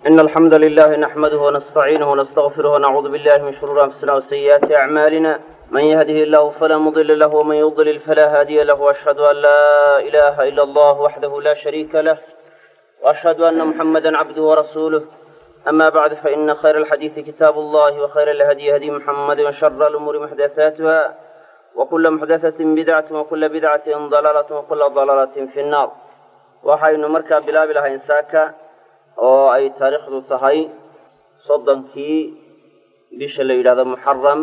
إن الحمد لله نحمده ونستعينه ونستغفره ونعوذ بالله من شرور أنفسنا وسيئات أعمالنا من يهده الله فلا مضل له ومن يضلل فلا هادي له وأشهد أن لا إله إلا الله وحده لا شريك له وأشهد أن محمدا عبده ورسوله أما بعد فإن خير الحديث كتاب الله وخير الهدي هدي محمد وشر الأمور محدثاتها وكل محدثة بدعة وكل بدعة ضلالة وكل ضلالة في النار. waxaynu markaa bilaabi lahayn saaka oo ay taariikhdu tahay 30kii bisha la yiraahdo Muharram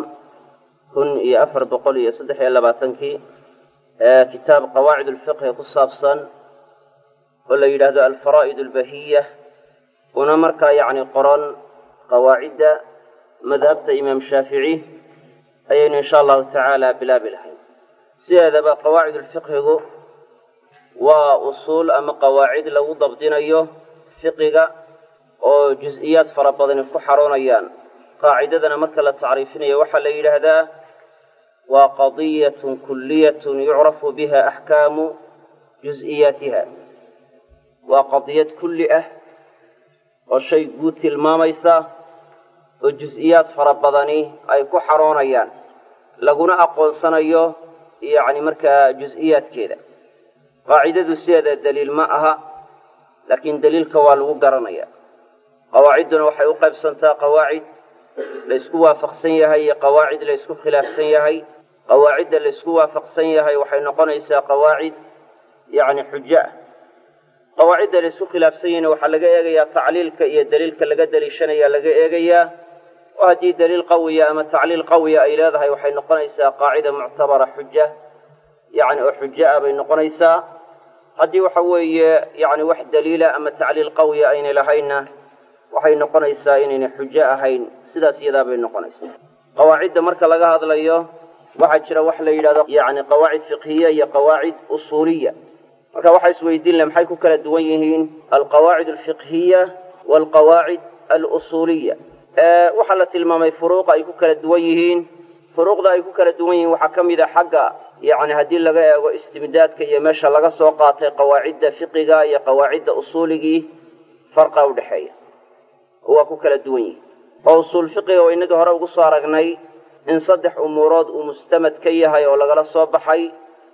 1423 kitaab qawaa'id al-fiqh ku saabsan oo la yiraahdo al-fara'id al-bahiyyah una markaa yaani qoran qawaa'ida madhabta Imam Shafi'i ayaynu insha Allah ta'ala bilaabi lahayn. Sidaba qawaa'id al-fiqh وأصول أما قواعد لو ضبطنايو فقهه أو جزئيات فربضن كحرونيان قاعدتنا مثل تعريفنا وحا ليلهذا وقضية كلية يعرف بها أحكام جزئياتها وقضية كلية وشيء قوت الماميسة وجزئيات فربضني أي كحرونيان لقنا أقول سنيو يعني مركا جزئيات كذا قاعدة السيادة دليل معها لكن دليل كوالو قرنيا قواعدنا وحي وقف سنتا قواعد ليسكوا فقسية هي قواعد ليسكوا خلاف سية هي قواعد ليسكوا فقسية هي وحي نقنيسا قواعد يعني حجة قواعد ليسكوا خلاف سية وحلقا يا تعليلك يا دليلك لقى دليشنا يا لقى يا وهذه دليل قوية أما تعليل قوية أي لا هي وحي نقنيسا قاعدة معتبرة حجة يعني حجة بين نقنيسا هذه وحوي يعني واحد دليلة أما التعليل قوي أين لهينا وحي نقنيسا إن حجة هين سيدا بين نقنيسا قواعد مركا لقى هذا اليوم واحد شرا وحلا إلى يعني قواعد فقهية هي قواعد أصولية مركا واحد سوي دين لم حيكون كلا دوينهين القواعد الفقهية والقواعد الأصولية وحلت المامي فروق أيكون كلا دوينهين فروق ذا أيكون كلا دوينهين وحكم إذا حقا يعني هذه لقى واستمداد كي ماشى لقى سوقات قواعد فقهية يا قواعد أصولية فرق ودحية هو كوكل الدنيا أصول فقه وإن جهره وقصار جناي إن صدح أمورات ومستمد كيها ولا قال صباحي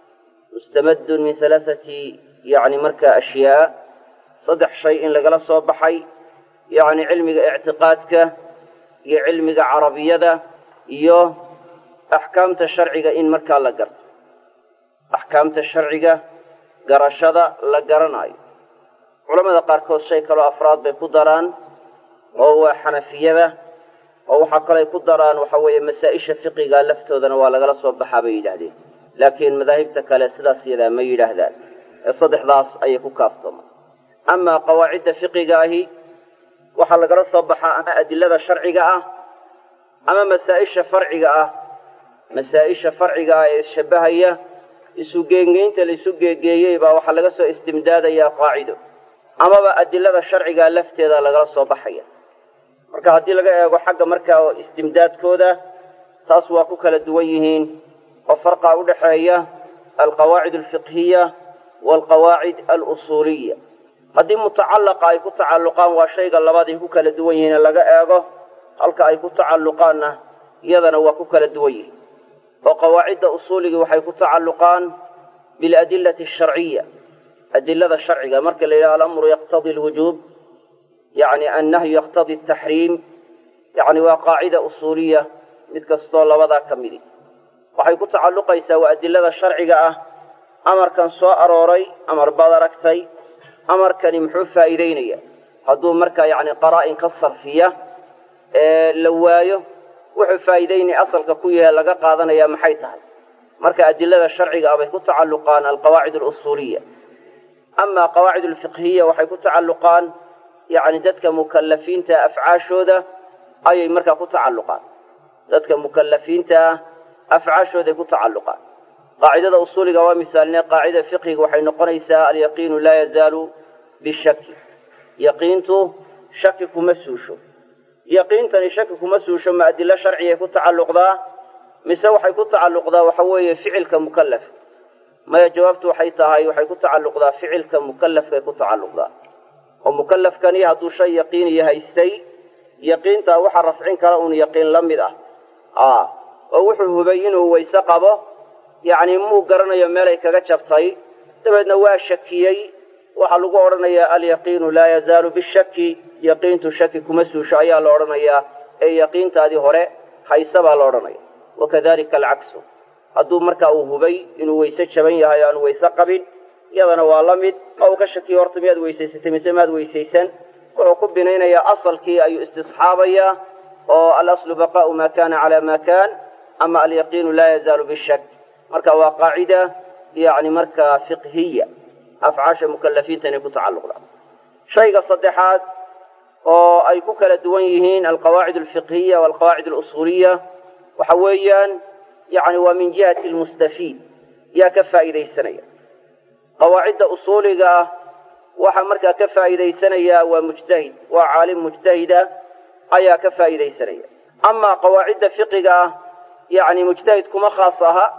مستمد من ثلاثة يعني مركة أشياء صدح شيء لقال صباحي يعني علم اعتقادك يا علم عربية ذا يو أحكام الشرعية إن مركة لقر أحكام الشرعية قرشة لقرناي علماء قاركوز شيء كلو أفراد بقدران وهو حنفية وهو حقا يقدران وحوي مسائش الفقه قال لفته ذا ولا قال صوب حبيد عليه لكن مذاهبتك لا سلاسي لا ميل هذا الصدح ضاص أي كافتم أما قواعد الفقه هي وحلا قال صوب أما أدلة الشرعية أما مسائش فرعية مسائش فرعية الشبهية يسوقين تلي سوقين يبقى وحلا قصو استمداد يا قاعده أما أدلة الشرعية لفته ذا لقال صوب حيا marka hadii laga eego xagga marka istimdaadkooda taas waa ku kala duwan yihiin oo farqa u dhaxeeya alqawaa'id alfiqhiyya walqawaa'id alusuliyya hadii mutaallaqa ay ku tacalluqaan waa shayga labadii ku kala duwan yihiin laga eego halka ay ku tacalluqaana iyadana waa ku kala duwan yihiin oo qawaa'idda usuliyya waxay ku tacalluqaan bil adillati ash-shar'iyya adillada sharciga marka la yiraahdo al-amru yaqtadi al-wujub يعني النهي يقتضي التحريم يعني وقاعدة أصولية متكستو لبدا كميدي waxay ku tacalluqaysaa waa adillada sharciga ah amarkan soo arooray amar badaragtay amarkani muxuu faa'iideynaya haduu marka yani qaraa'in ka sarfiya la waayo wuxuu faa'iideynay asalka ku yahay laga qaadanaya maxay tahay marka adillada sharciga ah bay ku tacalluqaan alqawaa'id al-usuliyya amma qawaa'id al-fiqhiyya waxay ku tacalluqaan يعني ذاتك مكلفين تا أفعاشودا أي مركا كتعلقات ذاتك مكلفين تا أفعاشودا كتعلقات قاعدة أصول قوام مثالنا قاعدة فقه وحين قنيسا اليقين لا يزال بالشك يقينته شكك مسوشو يقين تاني شكك مسوشو ما أدلة شرعية كتعلق ذا مسوحي كتعلق ذا وحوية فعل كمكلف ما جوابته حيث هاي وحي كتعلق ذا فعل كمكلف كتعلق ذا ومكلف كان يهدو شيء يقين يهيستي يقين تا وحا رفعين كراون يقين لمده ووحو هبينه ويسقبه يعني مو قرنا يمالي كغجبتي دبدنا waa shakiyay waxa lagu oranayaa al yaqeen la yazaalu bishaki yaqeentu shaki kuma suusho ayaa la oranayaa ee yaqeentaadi hore haysaba la oranayaa wakadalika alaksu haduu marka uu hubay inuu weyse jaban yahay aan weyse qabin yadana waa la mid oo ka shakiyo horta miyad weyseysatay mise maad weyseysan wuxuu ku binaynayaa asalkii ayuu istisxaabaya oo al-aslu baqa'u ma kana ala ma kan ama al yaqeen la yazaalu bishak marka waa qaacida يعني مركا فقهية أفعاش مكلفين تنكو تعلق لها شيء صدحات أي كوكالة دوينهين القواعد الفقهية والقواعد الأصولية وحويا يعني ومن جهة المستفيد يا كفا إليه سنية قواعد أصولية وحمركا كفا إليه سنية ومجتهد وعالم مجتهدة أي كفا إليه سنية أما قواعد فقهية يعني مجتهد كما خاصها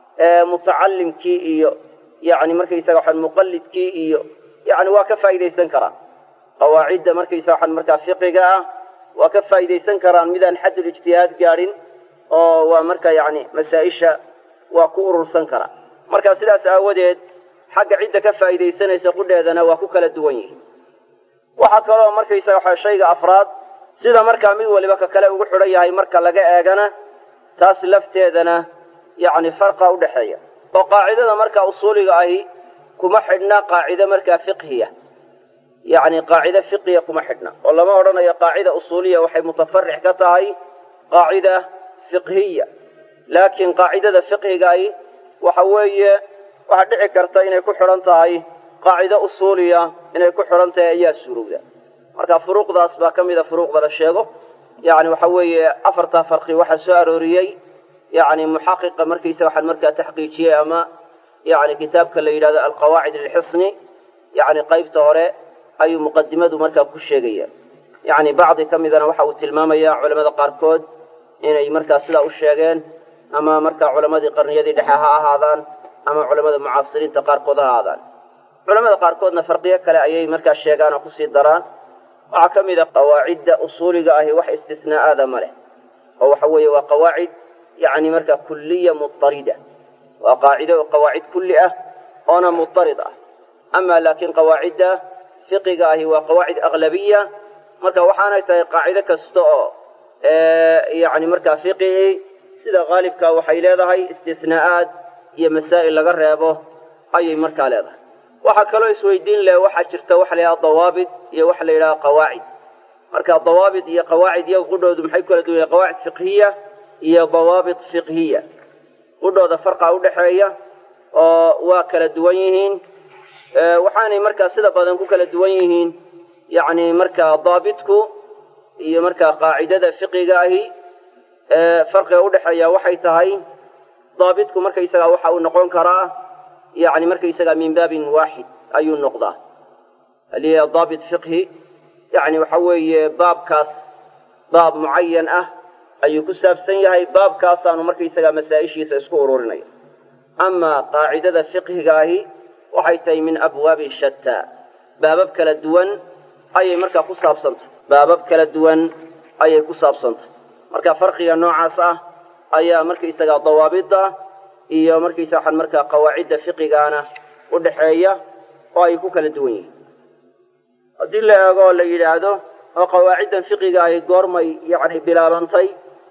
متعلم كي يعني مركي ساحن مقلد كي يعني وكفايده سنكرا قواعد مركي ساحن مركا فقهه وكفايده سنكرا ميدان حد الاجتهاد قارين او مركا يعني مسائشه وكور سنكرا مركا سداس اوديد حق عده كفايده سنيسه قدهدنا waa ku kala duwan yihiin waxa kale oo markay saaxay shayga afraad sida marka mid waliba ka kale ugu xidhan yahay marka laga eegana taas lafteedana يعني فرق ودحية وقاعدة مركا أصولية أهي كما حدنا قاعدة مركا فقهية يعني قاعدة فقهية كما حدنا والله ما أردنا هي قاعدة أصولية وحي متفرع كتاهي قاعدة فقهية لكن قاعدة فقهية أهي وحوية وحدعي كرتا إن يكون حرنتهاي قاعدة أصولية إن يكون حرنتها إياه السروق مركا فروق ذا أصبح كم إذا فروق بلا الشيء يعني وحوية أفرتها فرقي وحسا أروريي يعني محقق مركز واحد مركز تحقيقية أما يعني كتاب كالليلة القواعد الحصني يعني قيب توري أي مقدمة مركز كل شيء يعني بعض كم إذا وحاو التلمام يا علماء قاركود إن مركز سلا الشيغين أما مركز علماء قرنية دي لحاها هذا أما علماء معاصرين تقاركودها هذا علماء قاركودنا فرقية كلا أي مركز شيغان وقصي الدران وعكم إذا قواعد أصولي قاهي وح استثناء هذا ماله هو حوي وقواعد يعني مركة كلية مضطردة وقاعدة وقواعد كلية أنا مضطردة أما لكن قواعد فقهية هي وقواعد أغلبية مركة وحانة قاعدة كستوء يعني مركة فقهية سيدا غالب كوحي لها هي استثناءات هي مسائل لقربه أي مركة لها وحكالو يسوي الدين له وحجرت وحلها ضوابط هي وحلها قواعد مركة الضوابط هي قواعد يقولوا محيكولة هي قواعد فقهية هي ضوابط فقهية ودوده فرقه ودخايه waa kala duwan yihiin waxaanay markaa sida badan ku kala duwan yihiin yaani markaa daabitku iyo markaa qaacidada fiqiga ahi farqiga u dhaxeeya waxay tahay daabitku markay isaga waxa uu noqon karaa yaani markay isaga min baabin waahid ayuu noqdaa aliya daabit fiqhi yaani waxa weeye baabkaas baab muayyan ah ayuu ku saabsan yahay baabkaas aanu markay isaga masaa'ishiisa isku ururinay أما قاعدة فقهية وحي تي من أبواب شتى باب كلا دوان أي مركا كصاب صنت باب كلا دوان أي كصاب صنت مركا فرقية نوع عصا أي مركا يسقى ضوابط أي مركا يسحن مركا قواعد فقهية أنا ودحية وأي كلا دوان أدل أقول لي هذا وقواعد فقهية قرمي يعني بلالنتي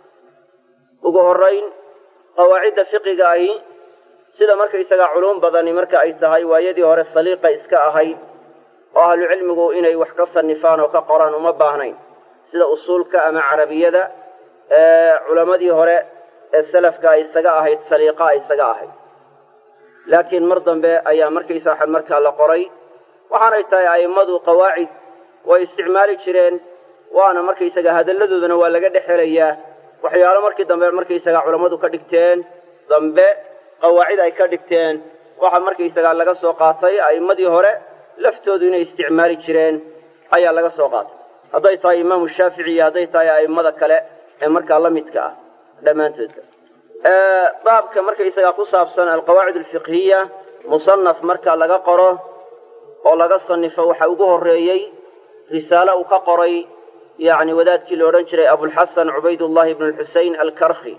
وقهرين قواعد فقهية sida marka isaga culum badani marka ay tahay waayadii hore saliiqa iska ahayd oo ahlu cilmigu inay wax ka sanifaan oo ka qoraan uma baahnayn sida usulka ama arabiyada culamadii hore ee salafka isaga ahayd saliiqa isaga ahayd laakiin mar dambe ayaa marka isaga marka la qoray waxaan ay tahay aymadu qawaacid way isticmaali jireen waana marka isaga hadalladooduna waa laga dhaxelayaa waxyaalo markii dambe marka isaga culimadu ka dhigteen dambe قواعد أي كدكتين واحد مركي يستقال لقى سوقاتي أي مدي هراء لفتود إنه استعمال جيرين أي لقى سوقات هذا يطاي إمام الشافعي هذا يطاي أي مدى كلا مركي الله متكا لما تد باب كمركي يستقال قصة بسنة القواعد الفقهية مصنف مركي لقى قرى ولقى صنف وحوقه الرئيي risaalo uu ka qoray yacni wadaadkii la odhan jiray abulxasan cubaydullahi ibnu alxusein alkarkhi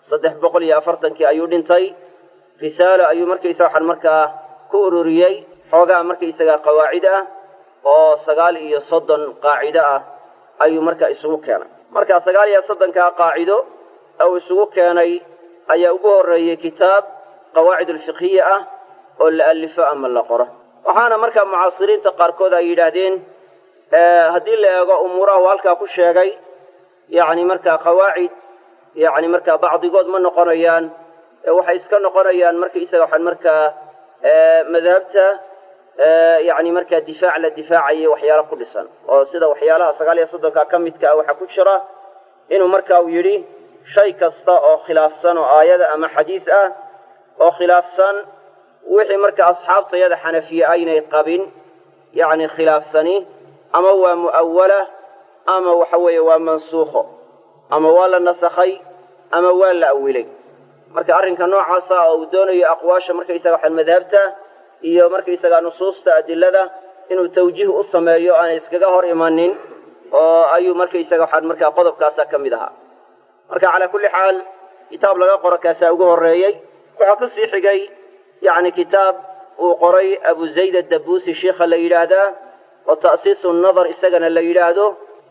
340 ayuu dhintay risaalo ayuu markaysa waxaan markaa ku ururiyey xoogaa markaysaga qawaacid ah oo 39 qaacido ah ayuu markaa isugu keenay marka 39 qaacido oo isugu keenay ayaa ugu horeeyay kitaab qawaacid alfiqhiyya ah oo la alifo ama la qoro waxaana markaa mucaasiriinta qaarkood ay yidhaahdeen haddii la eego umuuraha halkaa ku sheegay yacni markaa qawaacid yacni markaa bacdigood ma noqonayaan waxay iska noqonayaan markaysaga waxaan markaa madhabta yacni markaa difaac la difaacayay waxyaalo ku dhisan oo sida waxyaalaha 39 ka midka ah waxaa ku jira inuu markaa uu yidhi shay kasta oo khilaafsan oo aayada ama xadiis ah oo khilaafsan wixii markaa asxaabtayada xanafiye aynay qabin yacni khilaafsani ama waa mu'awala ama waxa weeye waa mansuukho ama waa la nasakhay ama waa la awilay marka arrinka noocaasa oo uu doonayo aqwaasha markaysaga waxaan madhabta iyo markaysaga nusuusta adilada inuu tawjiih u sameeyo aan iskaga hor imanin oo ayuu markaysaga waxaan markaa qodobkaasa ka mid ahaa marka calaa kulli xaal kitaab laga qoro kaasaa ugu horreeyey waxaa ku sii xigay yacni kitaab uu qoray abu zayd addabuusi sheikha la yidhaahdaa oo ta'siisu nadar isagana la yidhaahdo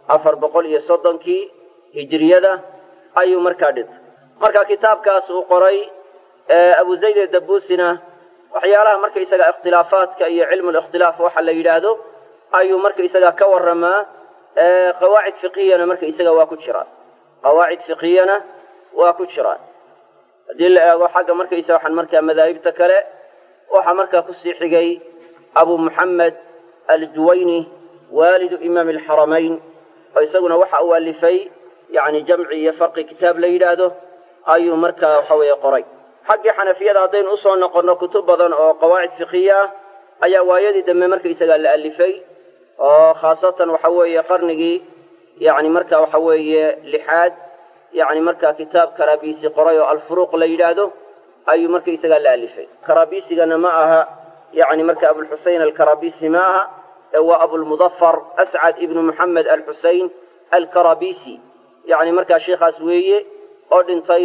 430 hijriyada ayuu markaa dhintay marka kitaabkaas uu qoray abu zayd addabuusina waxyaalaha markaysaga ikhtilaafaadka iyo cilmu likhtilaaf waxa la yidhaahdo ayuu markaysaga ka warramaa qawaacid fiqhiyana markaysaga waa ku jiraan qawaacid fiqhiyana waa ku jiraan haddii la eego xagga markaysaga waxaan markaa madaahibta kale waxaa markaa ku sii xigay abu muxamed aljuwayni waalidu imaami alxaramayn oo isaguna waxa uu alifay yacni jamci iyo farqi kitaab la yidhaahdo ayuu markaa waxa weeye qoray xaggii xanafiyada haddaynu usoo noqonno kutub badan oo qawaacid fiqhiya ah ayaa waayadii dambe markaysaga la alifay oo khaasatan waxa weeye qarnigii yacni markaa waxa weeye 6aad yacni markaa kitaab karaabisi qoray oo alfuruuq la yidhaahdo ayuu markaysaga la alifay karaabisigana ma aha yacni marka abulxusein alkarabisi ma aha waa abulmudafar ascad ibnu muxamed alxusein alkarabisi yacni markaa sheikhaas weeye oo dhintay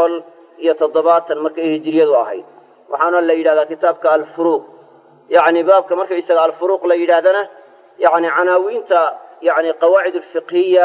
570 markay hijriyadu ahayd waxaana la yidhahdaa kitaabka alfuruuq yacni baabka markaysaga alfuruuq la yidhaahdana yacni canaawiinta yacni qawaacid alfiqhiya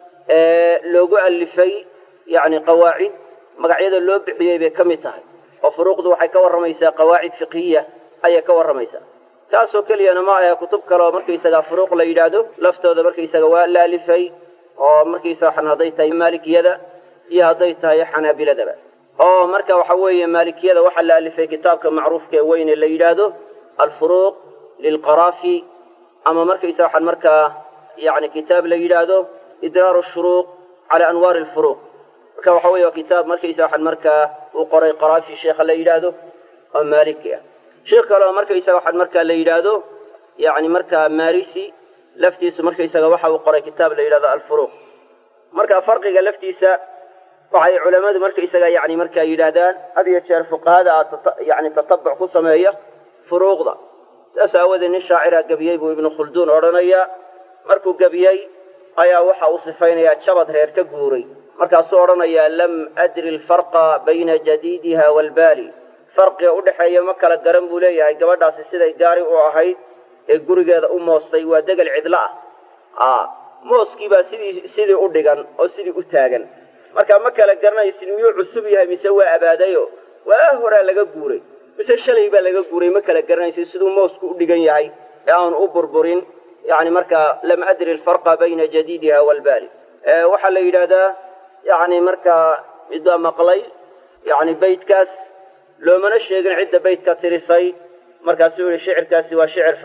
loogu alifay yacni qawaacid magacyada loo bixiyey bay ka mid tahay oo furuuqdu waxay ka warramaysaa qawaacid fiqhiya ayay ka warramaysaa kaasoo keliyana ma aha kutub kale oo markaysaga furuuq la yidhaahdo laftooda markaysaga waa la alifay oo markaysaga waxaan hadday tahay maalikiyada iyo hadday tahay xanaabiladaba oo marka waxa weeye maalikiyada waxaa la alifay kitaabka macruufka ee weyne la yidhaahdo alfuruuq lilqaraafi ama markaysaga waxaan markaa yacni kitaab la yidhaahdo idraar shuruuq cala anwaar alfuruuq marka waxa weeye waa kitaab markaysaga waxaan markaa uu qoray qaraafi sheekha la yidhaahdo oo maaliki ah sheekh kale oo markaysaga waxaan markaa la yidhaahdo yacni markaa marisi laftiisu markaysaga waxa uu qoray kitaab la yidhahdo alfuruuq marka farqiga laftiisa waxay culamadu markaysaga yacni markaa yidhaahdaan had iyo jeer fuqahada yacni tatabuc ku sameeya furuuqda saas aawadeed nin shaacira gebiyey buu ibnu khulduun odhanaya markuu gebiyey ayaa waxa uu sifaynayaa jabad reer ka guuray markaasuu odhanayaa lam adri alfarqa bayna jadiidiha waalbaali farqiga u dhexeeya ma kala garan buu leeyahay gabadhaasi siday gaari u ahayd ee gurigeeda u moostay waa degel cidlo ah mooskii baa sidii u dhigan oo sidii u taagan marka ma kala garanaysid miyuu cusub yahay mise waa abaadayo waa horaa laga guuray mise shalay baa laga guuray ma kala garanaysid siduu moosku u dhigan yahay ee aanu u burburin yacni markaa lam adri alfarqa bayna jadiidiha waalbaali waxaa la yidhaahdaa yacni markaa midbaa maqlay yacni baydkaas loomana sheegin cidda baydka tirisay markaasuu yihi shicirkaasi waa shicir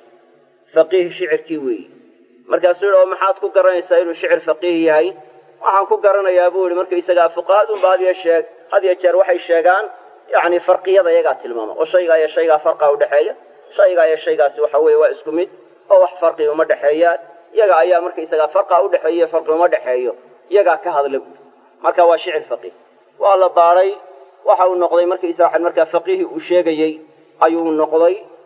faqiih shicirkii weeyi markaasuu yihi oo maxaad ku garanaysaa inuu shicir faqiih yahay waxaan ku garanayaa buu yihi markaysagaa fuqahadunba had iyo jeer waxay sheegaan yacni farqiyada iyagaa tilmaama oo shaygaa iyo shaygaa farqa udhexeeya shaygaa iyo shaygaasi waxa weeye waa isku mid oo wax farqi uma dhexeeyaan iyaga ayaa markaysagaa farqa udhexeeyo farqi uma dhexeeyo iyagaa ka hadla buuri marka waa shicir faqiih waa la baaray waxa uu noqday markaysaga waxaan markaa faqiihii uu sheegayey ayuu noqday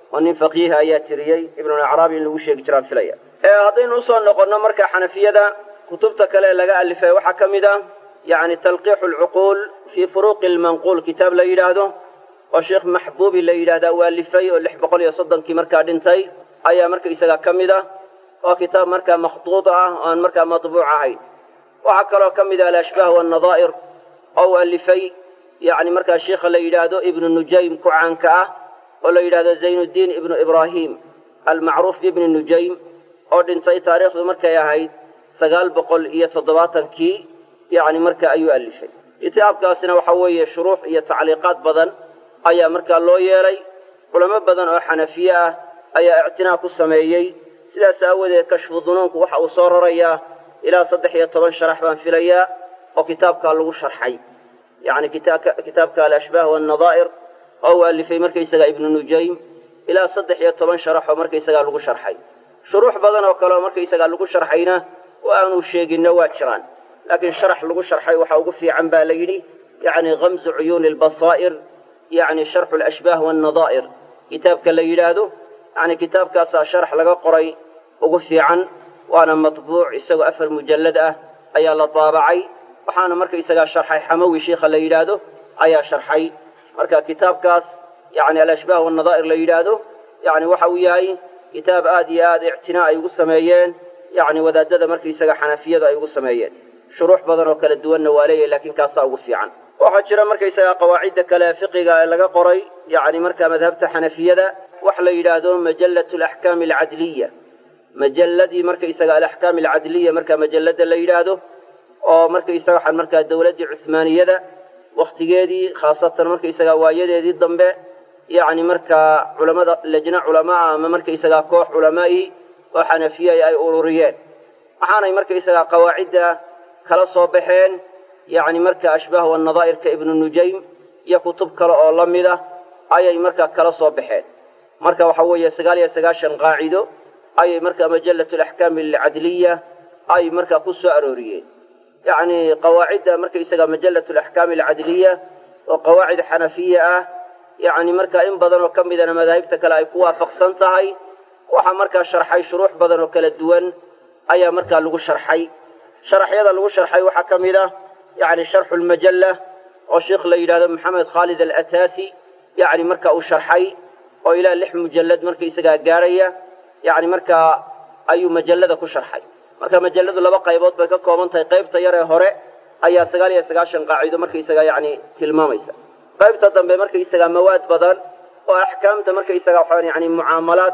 ونين فقيه آيات ريي ابن الأعرابي اللي وشيك جران فيليا هذين وصل نقولنا مركا حنفية دا كتبتك لقى اللي في وحكم دا يعني تلقيح العقول في فروق المنقول كتاب لا يراده والشيخ محبوب اللي يراده واللي واللي بقول يصدق كي مركا دنتي أي مركا يسقى كمدا وكتاب مركا مخطوطة وأن مركا مطبوعة هاي وعكروا كمدا الأشباه والنظائر أو اللي يعني مركا الشيخ اللي يراده ابن النجيم كعنكاه ولا يراده زين الدين ابن إبراهيم المعروف بابن النجيم أو دنتي تاريخ مركا يا هاي سقال بقول يتصدباتا كي يعني مركا أيو ألفي كتاب كاسنا وحوية شروح هي تعليقات بدن أي مركا لو يلي ولما بدن أو حنفية أي اعتناق السمايي سلا ساوذ كشف الظنون وحا وصور ريا إلى صدح يطبن شرح بان فيليا وكتاب كالو شرحي يعني كتاب كالأشباه والنظائر أو اللي في مركا يسقى ابن النجيم إلى صدح يطبن شرح ومركا يسقى لغو شرحي شروح بدن وكالو مركا يسقى لغو شرحينا وأنو الشيق النوات شران لكن شرح لغو شرحي وحاوقف في عن باليني يعني غمز عيون البصائر يعني شرح الأشباه والنظائر كتاب كالليلاده يعني كتاب كاسا شرح لغا قري وقف في عن وأنا مطبوع يسوي أفر مجلدة أي الله طابعي وحانا مركا يسوي شرحي حموي شيخ الليلاده أي شرحي مركا كتاب كاس يعني الأشباه والنظائر الليلاده يعني وحوياي كتاب آدي اعتناء يقول سمايين يعني وذا مركا يسوي حنفية يقول سمايين شروح بدن وكلا الدول نوالية لكن كاسا وفي عن وحجر مركا يسايا قواعد كلا فقه لغا قري يعني مركا مذهبت حنفية وحلا يلادون مجلة الأحكام العدلية مجلة مركا يسايا الأحكام العدلية مركا مجلة اللي يلادو ومركا يسايا مركا الدولة عثمانية واختيادي خاصة مركا يسايا وايدة دي الضنباء يعني مركا علماء لجنة علماء مركا يسايا كوح علمائي وحنفية أي أوروريان وحانا مركا يسايا قواعد كلا صوبحين يعني مركا أشباه والنظائر كابن النجيم يكتب كلا أولمده أي مركا كلا صوبحين مركا وحوية سقاشا قاعدو أي مركا مجلة الأحكام العدلية أي مركا قصة أروريين يعني قواعد مركا يسقى مجلة الأحكام العدلية وقواعد حنفية يعني مركا إن بدن وكم إذا مذاهبتك لا يكون فقصنتهاي وحا مركا شرحي شروح بدن وكلا الدول أي مركا لغو شرحي شرح يدا لغو شرحي وحكم إذا يعني شرح المجلة وشيخ ليلى محمد خالد الأتاسي يعني مركا أشرحي وإلى لحم مجلد مركا يسقى قارية يعني مركا أي مجلد أكو شرحي مركا مجلد لبا قيبوت بكا كومنتي قيب تياري هوري أي سقالي سقاشن قاعدة مركا يسقى يعني تلماميسا قيب تضم بمركا يسقى مواد بدل وأحكام مركا يسقى يعني معاملات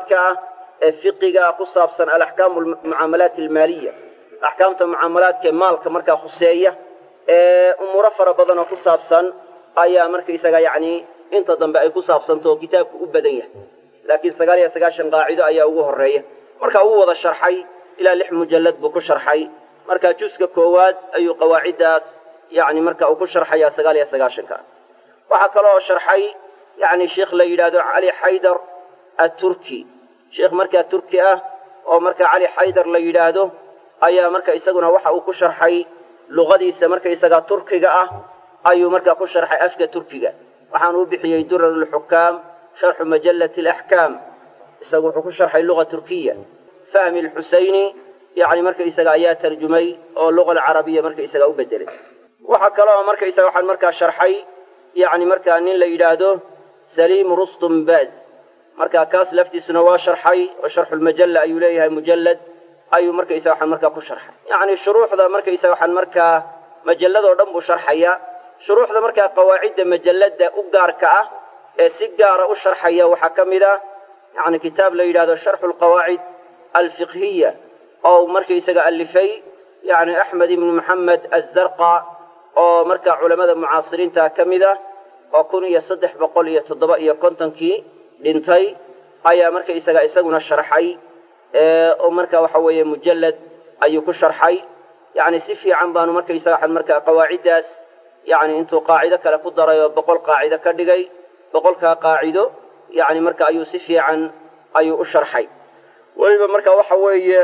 فقه قصة بسن الأحكام والمعاملات المالية أحكام المعاملات كمال كمركا خصية أمور فربضنا قصة بسن أي مركا يسقى يعني انت ضم بأي قصة بسن تو كتاب أبدية لكن سقالي سقاشن قاعدة أي أوه الرئية مركا أوه الشرحي إلى لحم مجلد بكو شرحي مركا جوسك كواد أي قواعد يعني مركا أكو شرحي سقالي سقاشن كان وحكى له شرحي يعني شيخ ليلاد علي حيدر التركي شيخ مركا تركي أو مركا علي حيدر ليلاده أي مركا يسقنا وحا أكو شرحي لغديسا مركا يسقى تركي أي مركا أكو شرحي أفكا تركي وحانو بحي يدر الحكام شرح مجلة الأحكام يسقوا أكو شرحي اللغة التركية فهم الحسيني يعني مركا يسقى آيات ترجمي أو اللغة العربية مركا يسقى أبدلت وحكى له مركا يسقى وحا مركا شرحي يعني مركا أنين ليلاده سليم رستم باز مركا كاس لفتي سنوا شرحي وشرح المجلة أي ليها مجلد أي مركا يسوحا مركا كل شرح يعني الشروح ذا مركا يسوحا مركا مجلد ودنبو شرحية شروح ذا مركا قواعد مجلد أقدار كأه سيقار الشرحية وحكم ذا يعني كتاب ليلاد شرح القواعد الفقهية أو مركا يسوحا اللفي يعني أحمد بن محمد الزرقاء أو مركا علماء المعاصرين تاكم ذا وكونوا يصدح بقول يتضبط يكونتنكي لنتي أي مركا يسوحا الشرحي ومركا وحوي مجلد أي كشرحي يعني سفي عن بانو مركا يساحن مركا قواعد يعني انتو قاعدة كلا قدر بقول قاعدة كدغي بقول قاعده يعني مركا أي سفي عن أي أشرحي وإذا مركا وحوي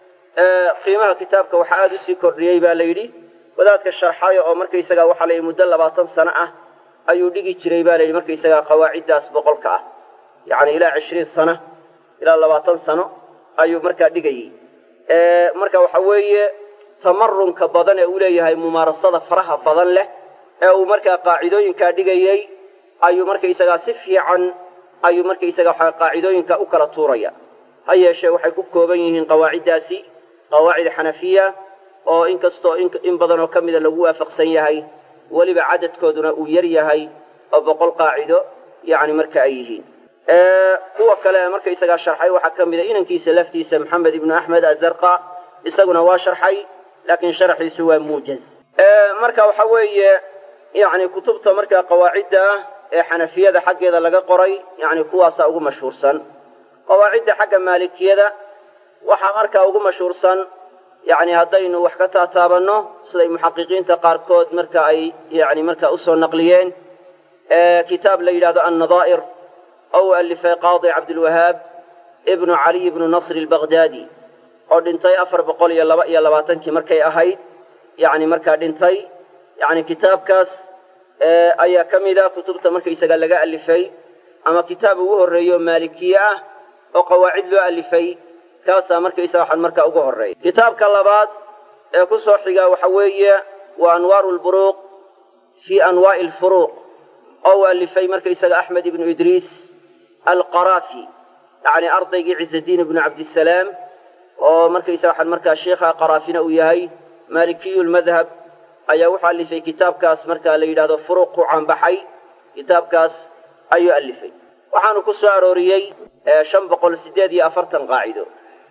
قيمة كتابك وحاد سيكوريي باليدي وذلك الشرحي أو مركا يساق وحلي مدة 20 سنة أي دغي جري باليدي مركا يساق قواعد بقول yani ilaa 20 sano ilaa 20 sano ayuu markaa dhigayey marka waxa weeye tamarrunka badan ee uu leeyahay mumaarasada faraha badan leh ee uu markaa qaacidooyinka dhigayey ayuu markaysaga si fiican ayuu markaysaga qaacidooyinka u kala tuuraya ha yeeshee waxay ku kooban yihiin qawaaciddaasi qawaacid xanafiya oo inkastoo in badan oo ka mida lagu waafaqsan yahay weliba cadadkooduna uu yar yahay oo 100 qaacido yani marka ay yihiin kuwa kale markaysaga sharxay waxaa ka mida inankiisa laftiisa maxamed ibnu axmed azarqa isaguna waa sharxay laakiin sharaxiisu waa muujaz marka waxa weeye yani kutubta marka qawaacidda ee xanafiyada xaggeeda laga qoray yani kuwaasa ugu mashhuursan qawaacidda xagga maalikiyada waxaa markaa ugu mashhuursan yani haddaynu wax ka taataabanno siday muxaqiqiinta qaarkood marka ay yani marka usoo naqliyeen kitaab la yidhahdo annadaa'ir oo uu alifay qaadi cabdilwahaab ibnu cali ibnu nasr albaghdadi oo dhintay 422 markay ahayd yani markaa dhintay yani kitaabkaas ayaa ka mida kutubta markaysaga laga alifay ama kitaab ugu horreeyo maalikiye ah oo qawaacid loo alifay kaasaa markaysaga waxaan markaa ugu horreeya kitaabka labaad ee ku soo xiga waxa weeye waa anwaaru lburuuq fii anwaa'i alfuruuq oo uu alifay markaysaga axmed ibnu idriis alqaraafi yani ardaygii ciizadiin ibnu cabdisalaam oo markaysaga waxaan markaa sheikha qaraafina uu yahay maalikiyu lmadhab ayaa wuxuu alifay kitaabkaas markaa la yidhahdo furuuq ku caanbaxay kitaabkaas ayuu alifay waxaanu ku soo arooriyey 548 qaacido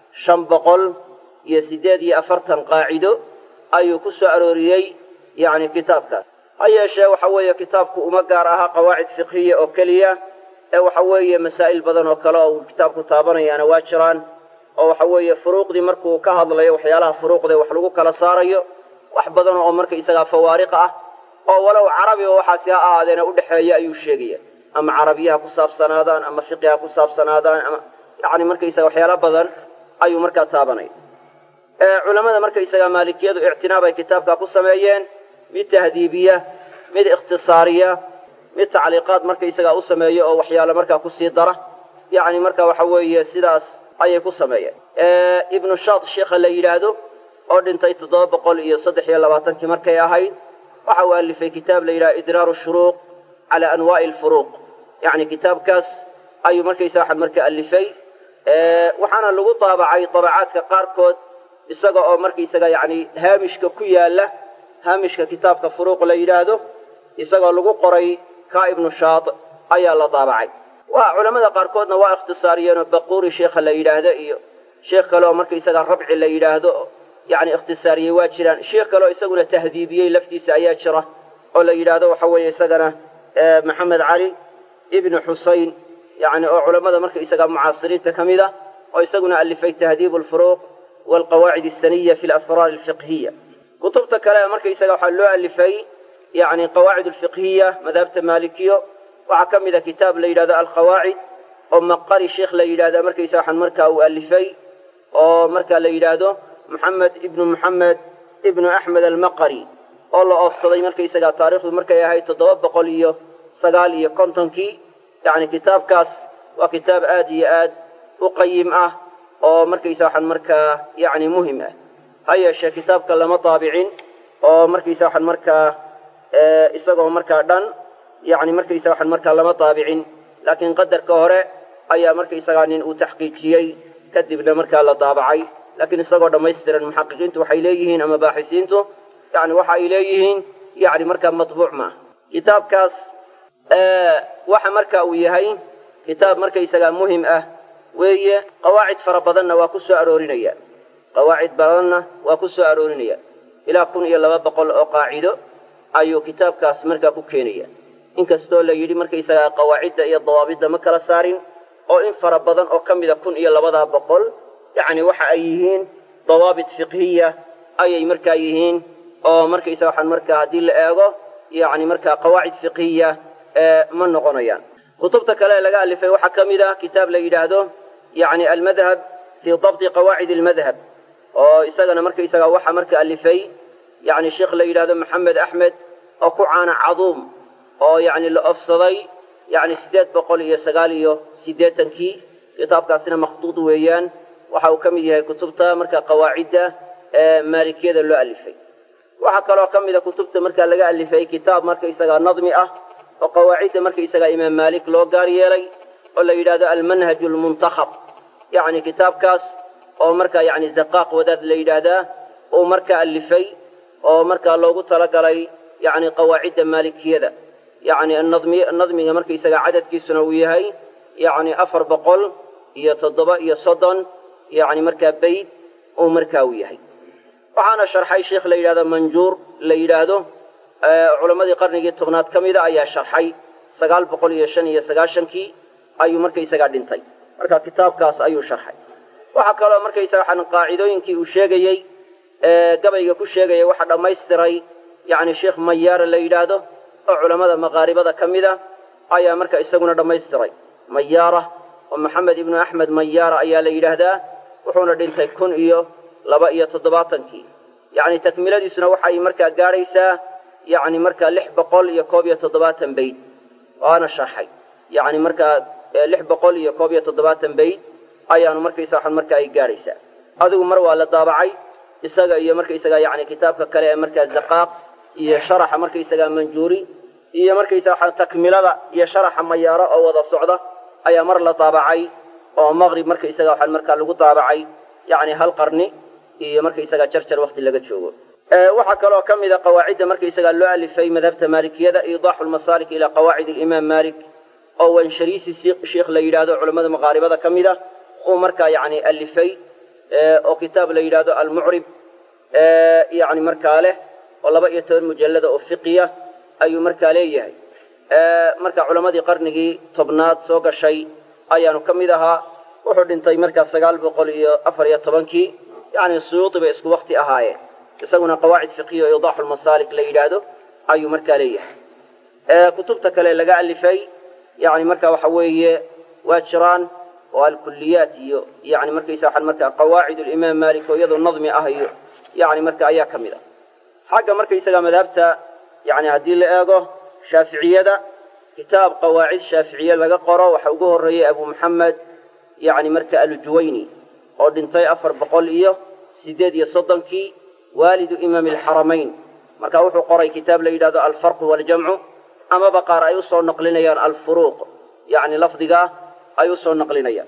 548 qaacido ayuu ku soo arooriyey yani kitaabkaas ha yeeshee waxa weeye kitaabku uma gaar aha qawaacid fiqhiya oo keliya ee waxa weeye masaa'il badan oo kale oo kitaabku taabanayaana waa jiraan oo waxa weeye furuuqdii markuu ka hadlayo waxyaalaha furuuqda wax lagu kala saarayo wax badan oo marka isaga fawaariq ah oo walow carabi oo waxaasi ha ahaadeena u dhaxeeya ayuu sheegaya ama carabiyaha ku saabsanaadaan ama fiqiha ku saabsanaadaan ama yani marka isaga waxyaalo badan ayuu markaa taabanay culamada marka isaga maalikiyadu i'tinaab ay kitaabka ku sameeyeen mid tahdiibiya mid ikhtisaariya mid tacliiqaad marka isaga u sameeyo oo waxyaalo markaa ku sii dara yani marka waxa weeye sidaas ayay ku sameeyeen ibnu shaad sheekha la yidhaahdo oo dhintay 723 markay ahayd waxa uu alifay kitaab la yidhahdo idraaru shuruuq cala anwaa'i alfuruuq yani kitaabkaas ayuu markaysaa waxaan marka alifay waxaana lagu taabacay tabacaadka qaarkood isaga oo markaysaga yani haamishka ku yaala haamishka kitaabka furuuq la yidhaahdo isagoo lagu qoray ka ibnu shaad ayaa la taabacay waa culamada qaarkoodna waa ikhtisaariyeenoo baquuri sheekha la yidhaahdo iyo sheekh kale oo markaysaga rabci la yidhaahdo yani ikhtisaariyey waa jiraan sheekh kale oo isaguna tahdiibiyey laftiisa ayaa jira oo la yidhaahdo waxa weeye isagana maxamed cali ibnu xusayn yani oo culamada markaysaga mucaasiriinta ka mid ah oo isaguna alifay tahdiib alfuruuq waalqawaacid alsaniya fi alasraar alfiqhiya kutubta kale markaysaga waxaa loo alifay yani qawaacid alfiqhiya madhabta maalikiyo waxaa ka mid a kitaab la yidhahdo alqawaacid oo maqari sheekh la yidhahda markaysaga waxaan markaa uu alifay oo markaa la yidhaahdo maxamed ibnu axmed almaqari oo la oofsaday markaysaga taariikhdu markay ahayd 759 yani kitaabkaas waa kitaab aad iyo aad u qayim ah oo markaysa waxaan markaa yani muhim ah ha yeeshee kitaabka lama taabicin oo markaysa waxaan markaa isagoo markaa dhan yani markaysa waxaan markaa lama taabicin laakiin qadarka hore ayaa markaysagaa nin uu taxqiijiyey kadibna markaa la daabacay laakiin isagoo dhammaystiran muxaqiqiintu waxay leeyihiin ama baaxisiintu yani waxa ay leeyihiin yani markaa matbuuc maaha kitaabkaas waxa marka uu yahay kitaab markaysagaa muhim ah weeye qawaacid fara badanna waa ku soo aroorinaya qawaacid badanna waa ku soo aroorinaya ilaa 1200 oo qaacido ayuu kitaabkaas markaa ku keenaya inkastoo la yidhi markaysagaa qawaacidda iyo dawaabidda ma kala saarin oo in fara badan oo ka mida 1200 yani waxa ay yihiin dawaabit fiqhiya ayay markaa yihiin oo markaysa waxaan markaa haddii la eego yani markaa qawaacid fiqhiya ma noqonayaan kutubta kale laga alifay waxaa ka mid ah kitaab la yidhaahdo yani almadhab fii dabti qawaacid almadhab oo isagana markaysaga waxa marka alifay yani sheekh la yidhahdo maxamed axmed oo ku caana caduum oo yani la ofsaday يعني 889 كتاب كاسنا مخطوط ويان وحاو كميدها كتبتها مركا قواعد مالكية اللو ألفي وحكا لو كميدها كتبتها مركا لقى ألفي كتاب مركا يساقى نظمي وقواعد مركا يساقى إمام مالك لو قاري لي ولا يراد المنهج المنتخب يعني كتاب كاس أو مركا يعني زقاق وداد ليرادا أو مركا ألفي أو مركا لو قلت لك لي يعني قواعد مالكية يعني النظمي مركا يساقى عدد كي سنوية هاي يعني أفر بقول يتضبط صدن يعني مركا بيت أو مركاوية هاي وحانا شرحي شيخ ليرادا منجور ليراده علماء قرني تغنات كميدا أي شرحي سقال بقول يشني سقاشنكي أيو مركي سقادينتي مركا كتاب كاس أيو شرحي وحكى له مركي سرحان قاعدوينكي وشيغيي قبيغا كشيغيي waxa dhamaystiray يعني شيخ ميار la yiraahdo oo culimada maqaaribada kamida ayaa marka isaguna dhamaystiray مياره ومحمد ابن احمد مياره ayaa la yiraahdaa wuxuuna dhintay 1270 يعني takmiladiisuna waxay marka gaaraysaa يعني marka 670 bayt waana sharxay يعني marka 670 bayt ayaanu markaysa waxan marka ay gaaraysaa adigu mar waa la daabacay isaga iyo markaysa yani kitaabka kale ee marka zaqaaq iyo sharaxa markaysa manjuuri iyo markaysa waxan takmilada iyo sharaxa mayaara oo wada socda ayaa mar la daabacay oo maghrib markaysa waxan marka lagu daabacay yani hal qarni iyo markaysa jarjar waqti laga joogo waxa kale oo kamida qawaacida markaysa loo alifay madhabta maalikiyada iidaahul masalik ila qawaacid al-imam malik oo wan shariisi sheekh la yiraahdo culimada maqaaribada kamida oo marka yani alifay oo kitaab la yiraahdo al-mu'rib yani marka leh oo 12 mujallada oo fiqiya ayu marka leeyahay marka culimadii qarnigii tobnaad soo gashay ayaanu kamidaha wuxuu dhintay marka 914 yani suyuuti ba isku waqti ahaayeen isaguna qawaacid fiqiya iyo iidaahul masalik la yiraahdo ayu marka leeyahay kutubta kale laga alifay يعني مركا وحوية واجران والكليات يعني مركا يساحن مركا قواعد الإمام مالك ويضو النظم أهي يعني مركا أيها كاملة حاجة مركا يساقى مذهبتا يعني هدي لأغو شافعية دا كتاب قواعد شافعية لغا قرى وحوقه الرئي أبو محمد يعني مركا الجويني ودنتي أفر بقول إيه سيداد يصدنكي والد إمام الحرمين مركا وحو قرى كتاب ليلاد الفرق والجمع أما بقار أيوصل نقلنيا الفروق يعني لفظها أيوصل نقلنيا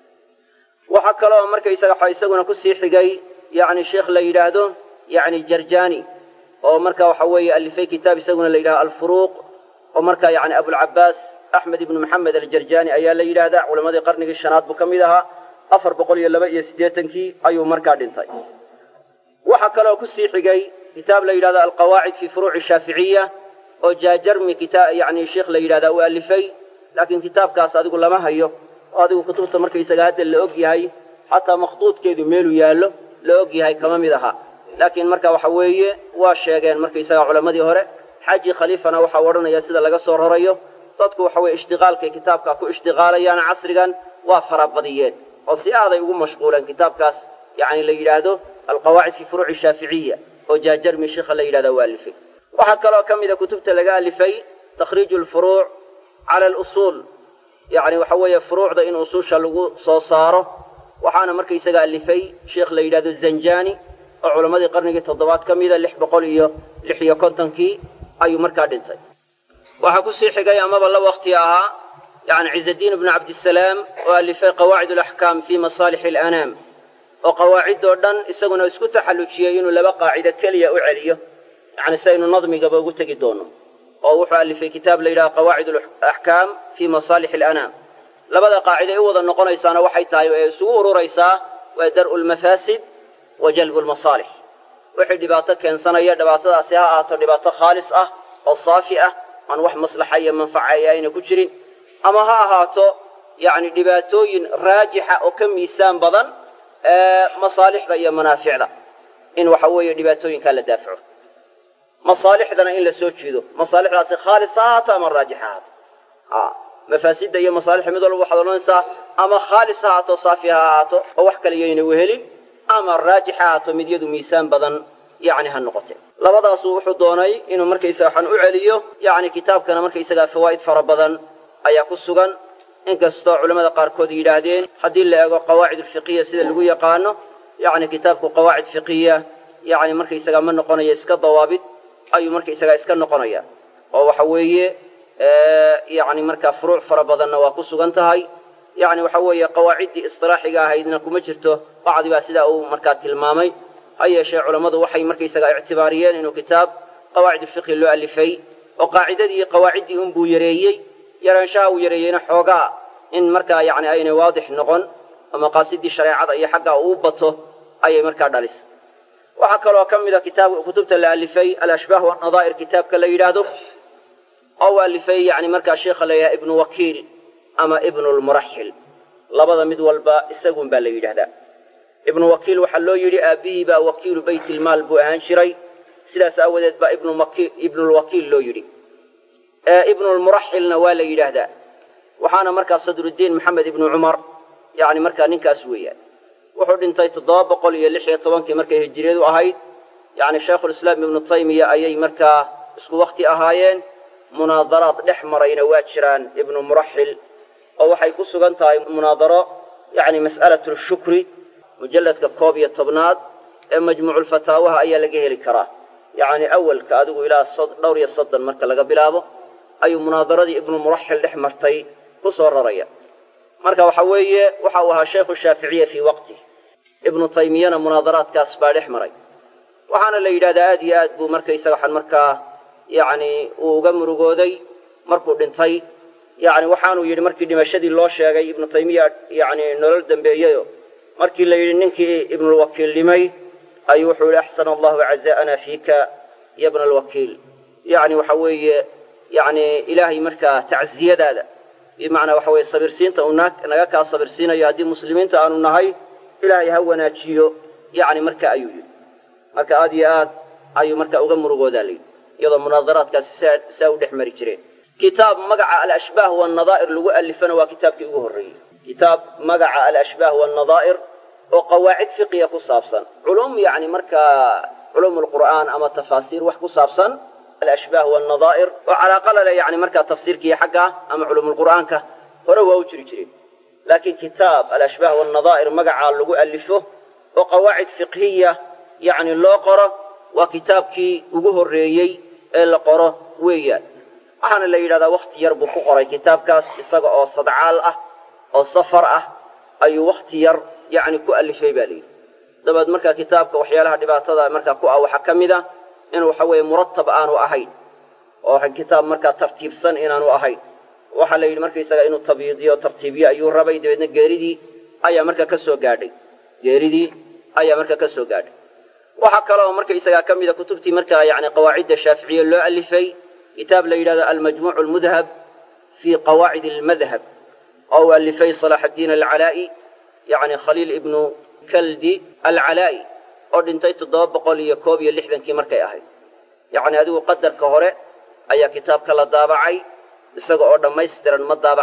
وحكى له مركا يساقنا كسي حقي يعني شيخ ليلاده يعني جرجاني ومركا وحوي اللي في كتاب يساقنا ليلاد الفروق ومركا يعني أبو العباس أحمد بن محمد الجرجاني أيا ليلاده علماء قرن الشنات بكمدها أفر بقول يلا بقي سديتنكي أيو مركا دنتي وحكى له كسي حقي كتاب ليلاد القواعد في فروع الشافعية وجاجرمي كتاب يعني شيخ ليلاد وألفي لكن كتاب كاس هذا كله ما هيو هذا كتب تمركي سجاد اللي أوجي هاي حتى مخطوط كده ميلو يالله لأوجي هاي كمان مذها لكن مركا وحويه واشياء مركي سجى علماء هره حاجي خليفة وحورنا يا سيد لقى صور هريو تذكر وحوي اشتغال ككتاب كاكو اشتغال يعني عصرا وفراب بديات وصياده يقوم مشغولا كتاب كاس يعني ليلاده القواعد في فروع الشافعية وجاجرمي شيخ ليلاد وألفي وحكى له كم إذا كتبت لقى لفي تخريج الفروع على الأصول يعني وحوي فروع ذا إن أصول شلقوا صاره وحنا مركي سجى لفي شيخ ليلاد الزنجاني علماء قرن التضباط كم إذا اللي بقول لحية كنتنكي أي مركا دنتي وحكوا سيح جاي أما بالله وقتها يعني عز الدين بن عبد السلام وألف قواعد الأحكام في مصالح الأنام وقواعد دردن يسقون يسكت حلوشيين ولا بقى قاعدة كلية وعلية يعني سين النظم قبل قلت جدونه أو وحال في كتاب ليلى قواعد الأحكام في مصالح الأنام لبدا قاعدة يوضع النقطة يسانا وحيتها سور رئيسا ودرء المفاسد وجلب المصالح وحد دباتك إنسان دباتة سياء دباتة خالصة أو صافئة عن وح مصلحية منفعيين كجرين أما هاتو يعني دباتوين راجحة أو كم يسان بضن مصالح ذا منافع ذا إن وحوي دباتوين كان لدافعه مصالح ذا إن لسوتشيدو مصالح ذا خالصات أما الراجحات مفاسد ذا مصالح مدل وحضرنسا أما خالصات وصافئات أو وحكا ليين وهلين أما الراجحات مديد ميسان بضن يعني هالنقطة لبدا صوح دوني إنه مركز حن أعليه يعني كتاب كان مركز فوائد فربضن ayaa ku sugan inkastoo culamada qaarkood yidhaahdeen haddii la eego qawaacid alfiqhiya sida lagu yaqaano yacni kitaabku qawaacid fiqhiya yacni markaysagaa ma noqonayo iska dawaabid ayuu markaysagaa iska noqonaya oo waxa weeye yacni markaa furuuc fara badanna waa ku sugan tahay yacni waxa weeye qawaaciddii istilaaxiga ahaydna kuma jirto bacdi baa sidaa uu markaa tilmaamay ha yeeshee culammadu waxay markaysagaa ictibaariyeen inuu kitaab qawaacid alfiqhi loo alifay oo qaacidadii iyo qawaaciddii unbuu yareeyey yaraanshaha uu yareeyeyna xoogaa in markaa yacni aynay waadix noqon oo maqaasidii shareecada iyo xaggaa uu bato ayay markaa dhalis waxaa kaloo ka mida kutubta la alifay alashbaah wannadaa'ir kitaabka la yidhaahdo oo u alifay yacni markaa sheekha la yidhaha ibnu wakiil ama ibnu lmuraxil labada mid walba isagun baa la yidhahdaa ibnu wakiil waxaa loo yidhi aabbihii baa wakiilu baytilmaal buu ahaan jiray sidaas aawadeed baa ibnulwakiil loo yidhi ibnulmuraxilna waa la yidhaahdaa waxaana markaa sadruddiin maxamed ibnu cumar yacni markaa ninkaas weeyaan wuxuu dhintay 716 markay hijriyadu ahayd yacni shaykhulislaam ibnu taymiya ayay markaa isku wakhti ahaayeen munaadaraad dhex marayna waa jiraan ibnu muraxil oo waxay ku sugan tahay munaadaro yacni mas'alatu shukri mujalladka 11 ee majmuuculfataawaha ayaa laga heli karaa yacni awalka adigu ilaa dhowr iyo soddon marka laga bilaabo ayuu munaadaradii ibnu muraxil dhex martay ku soo raraya marka waxa weeye waxa uu ahaa shaykhu shaaficiya fii waqti ibnu taymiyana munaadaraadkaas baa dhex maray waxaana la yidhahdaa aad iyo aad buu markaysaga waxaan markaa yacni uu uga murugooday markuu dhintay yacni waxaanuu yidhi markii dhimashadii loo sheegay ibnu taymiya yacni nolol dambeeyeyo markii la yidhi ninkii ibnulwakiil dhimay ayuu wuxuu yidhi axsana allahu cazaa'ana fiika ya bna alwakiil yacni waxa weeye yacni ilaahay markaa tacziyadaada bimacnaa waxa weeye sabirsiinta uu naga kaa sabirsiinayo haddii muslimiinta aanu nahay ilaahay ha wanaajiyo yacni marka ayuu yidhi marka aad iyo aad ayuu markaa uga murugoodaa layidhi iyadoo munaadaraadkaasi saa u dhex mari jireen kitaab magaca alashbaah wannadaa'ir lagu alifana waa kitaabkii ugu horreeyey kitaab magaca alashbaah wannadaa'ir oo qawaacid fiqiya ku saabsan culum yacni markaa culuum alqur'aan ama tafaasiir wax ku saabsan alashbaah wannadaa'ir oo calaaqa la leh yacni markaa tafsiirkiiyo xagga ama culuumulqur'aanka hore waa u jiri jireen laakiin kitaab alashbaah wannadaa'ir magacaa lagu alifo oo qawaacid fiqhiya yacni loo qoro waa kitaabkii ugu horreeyey ee la qoro weeyaan waxaana la yidhahdaa wakhti yar buu ku qoray kitaabkaas isaga oo sadcaal ah oo safar ah ayuu wakhti yar yacni ku alifay baa layidhi dabeed markaa kitaabka waxyaalaha dhibaatada markaa ku ah waxaa ka mid a in waxa weeye muratab aanu ahayn oo kitaab markaa tartiibsan inaanu ahayn waxaa la yidhi markaysaga inuu tabyiidiyo tartiibiyo ayuu rabay dabeedna geeridii ayaa markaa ka soo gaadhay waxaa kaloo markaysagaa ka mida kutubtii markaa yacni qawaacidda shaaficiye loo alifay kitaab la yidhahdo almajmuucu almudhab fii qawaacid almadhab oo uu alifay salaax addiin alcalaa'i yacni khaliil ibnu kaldi alcalaa'i oo dhintay 761 markay ahayd yacni adigu qadarka hore ayaa kitaabka la daabacay isaga oo dhammaystiran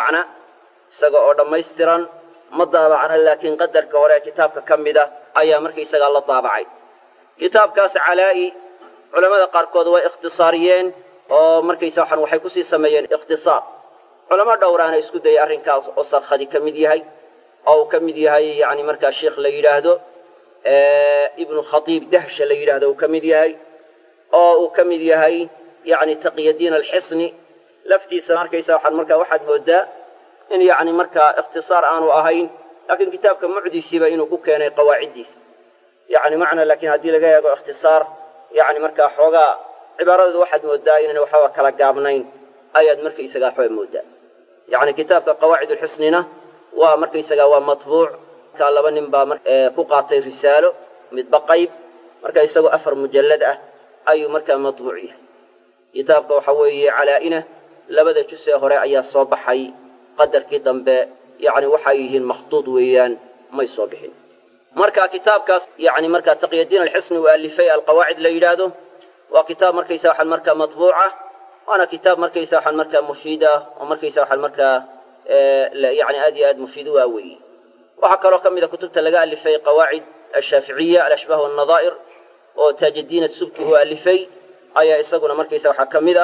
ma daabacna laakiin qadarka hore kitaabka ka mida ayaa markaysagaa la daabacay kitaabkaas calaa'i culamada qaarkood way ikhtisaariyeen oo markaysa waxay kusii sameeyeen ikhtisaar culamo dhowraana isku dayay arrinkaas oo sarkhadi ka mid yahay oo uu ka mid yahay yacni markaa sheekh la yidhaahdo ibnu khatiib dahsha la yidhaahdo uu ka mid yahay oo uu ka mid yahay yacni taqiyadiin alxisni laftiisa markaysa waxaad moodaa in yacni markaa ikhtisaar aanu ahayn laakiin kitaabka mucdisiiba inuu ku keenay qawaaciddiis yacni macna laakiin haddii laga eego ikhtisaar yacni markaa xoogaa cibaaradeedu waxaad moodaa inaan waxba kala gaabnayn ayaad markaysagaa waxba moodaa yacni kitaabka qawaacid ulxusnina waa markaysagaa waa matbuuc markaa 2 nin baa ku qaatay risaalo midba qayb marka isagoo 4 mujallad ah ayuu markaa matbuuc yahay kitaabka waxa weeye calaa'ina 2 juz ee hore ayaa soo baxay qadarkii dambe yacni waxay yihiin makhduud weeyaan may soo bixin marka kitaabkaas yacni markaa taqiyadiin alxisni uu alifay alqawaacid la yidhaahdo waa kitaab markaysa waxaan markaa matbuuca waana kitaab markaysa waxaan markaa mufiida oo markaysa waxaan markaa yacni aad iyo aad mufiid u weeye waxaa kaloo ka mida kutubta laga alifay qawaacid ashaaficiya alashbaah wannadaa'ir oo taajiddiin asubki uu alifay ayaa isaguna markaysa waxaa ka mid ah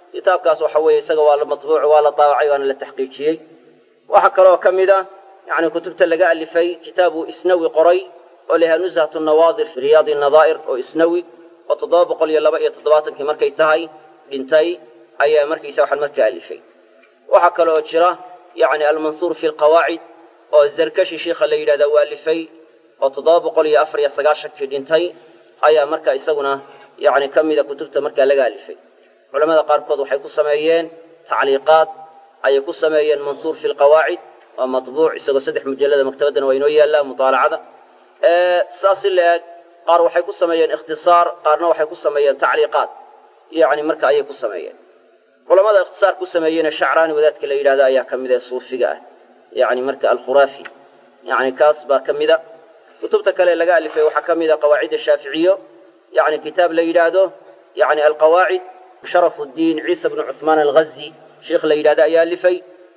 kitaabkaas waxa weeye isaga waa la matbuuc waa la daawacay waana la taxqiijiyey waxa kaloo ka mid ah yani kutubta laga alifay kitaabu isnawi qoray oo leeyahay nuzhatu nawaadir fi riyaadi nadaa'ir oo isnawi oo 772 markay tahay dhintay ayaa markiisa waxaan markaa alifay waxa kaloo jira yani al-mansuur fi al-qawaa'id oo zarkashi sheekha la yiraahdo waa alifay oo 794 dhintay ayaa markaa isaguna yani kamida kutubta markaa laga alifay culimada qaarkood waxay ku sameeyeen tacliiqaad ayay ku sameeyeen mansuur fi al-qawaa'id waa matbuuc isagoo 3 mujallada maktabadana waa inoo yaala mutaalacada saasilaad qaar waxay ku sameeyeen ikhtisaar qaarna waxay ku sameeyeen tacliiqaad yani marka ayay ku sameeyeen culimada ikhtisaar ku sameeyeen shacraani wadaadka la yiraahdo ayaa kamid ah suufiga ah yani marka al-khurafi yani kaas baa kamida kutubta kale laga alifay waxa kamida qawaacid shaafiiciyo yani kitaab la yiraahdo yani al-qawaa'id sharafuddin Isa ibn Uthman al-Ghazi sheekh la yiraahdo ayaa alifay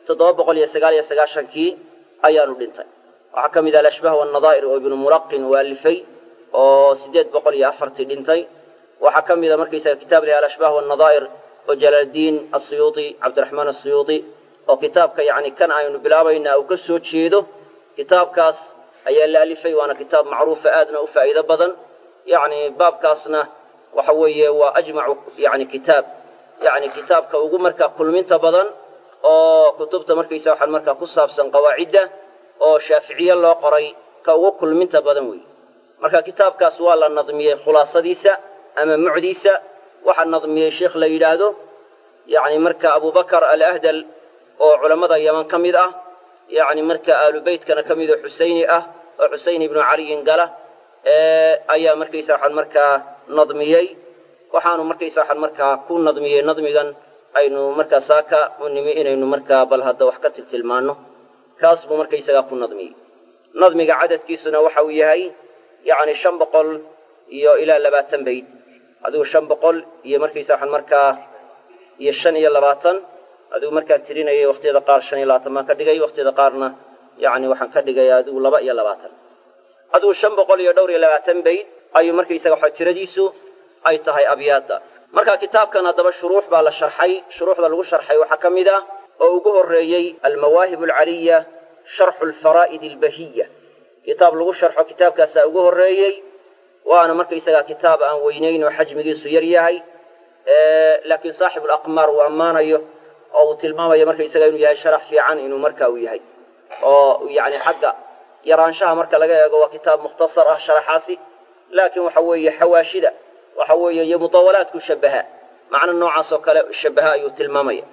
799 ayaanu dhintay waxa kamida al-ashbah wa an-nadaa'ir oo ibn muraqqin waa alifay oo 840 dhintay waxa kamida markiisa kitaab la al-ashbah wa an-nadaa'ir oo Jalaaluddin as-Suyuti Abdurrahman as-Suyuti oo kitaabka yani kan aynu bilaabayna oo ka soo jeedo kitaabkaas ayaa la alifay waana kitaab macruuf aadna u faa'iido badan yani baabkaasna waxa weeye waa ajmacu yani kitaabka ugu markaa kulminta badan oo kutubta markiisa waxaan markaa ku saabsan qawaacida oo shaafiiciye loo qoray ka ugu kulminta badan weey marka kitaabkaas waa la nadmiyay khulaasadiisa ama mucdiisa waxa nadmiyay sheekh la yiraahdo yani marka Abu Bakar al-Ahdal oo culimada Yaman kamid ah يعني marka aalu baytkana kamid ah Xuseyni ah oo Xuseyn ibn Ali gala ayaa markiisa waxaan markaa nadmiyay waxaanu markiisa waxaan markaa ku nadmiyay nadmigan aynu markaa saaka u nimi inaynu markaa bal hadda wax ka tilmaano kaas buu markiisa ku nadmiyay nadmiga cadadkiisuna waxa uu yahay yani 500 iyo ila 20 bayd aduu 500 iyo markiisa waxaan markaa iyo 25 aduu markaa tirinayay waqtiyada qaar 25 ma ka dhigay waqtiyada qaarna yani waxaan ka dhigay aduu 22 aduu 500 iyo dhowr iyo 20 bayd ayuu markiisa waxa tiradiisu ay tahay abyaada marka kitaabkan hadaba shuruux baa la sharxay shuruuxda lagu sharxay waxa kamida oo ugu horeeyay al-mawaahib al-aliyya sharh al-fara'id al-bahiyya kitaab lagu sharxo kitaabkaas ugu horeeyay waana markiisa kitaab aan weynayn oo xajmigiisu yar yahay laakiin saaxib al-aqmar wa amaanayo oo tilmaamaya markiisa inuu yahay sharax fiican inuu markaa u yahay oo yani xagga yaraanshaha marka laga eego waa kitaab mukhtasar ah sharaxaasi laakiin waxa weeye xawaashida waxa weeye iyo mutawalaadku shabaha macna noocaas oo kale shabaha ayuu tilmaamaya